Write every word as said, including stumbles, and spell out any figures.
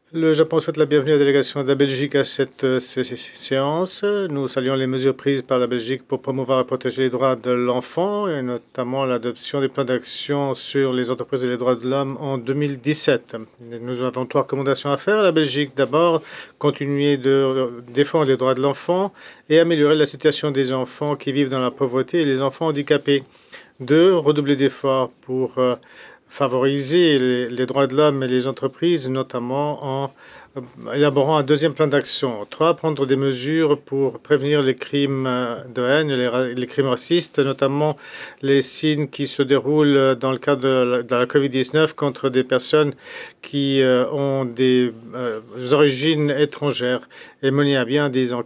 Le Japon souhaite la bienvenue à la délégation de la Belgique à cette euh, sé- sé- séance. Nous saluons les mesures prises par la Belgique pour promouvoir et protéger les droits de l'enfant, et notamment l'adoption des plans d'action sur les entreprises et les droits de l'homme en deux mille dix-sept. Nous avons trois recommandations à faire. La Belgique, d'abord, continuer de défendre les droits de l'enfant et améliorer la situation des enfants qui vivent dans la pauvreté et les enfants handicapés. Deux, redoubler d'efforts pour euh, favoriser les, les droits de l'homme et les entreprises, notamment en euh, élaborant un deuxième plan d'action. Trois, prendre des mesures pour prévenir les crimes euh, de haine et les, ra- les crimes racistes, notamment les signes qui se déroulent dans le cadre de la, de la covid dix-neuf contre des personnes qui euh, ont des euh, origines étrangères et mener à bien des enquêtes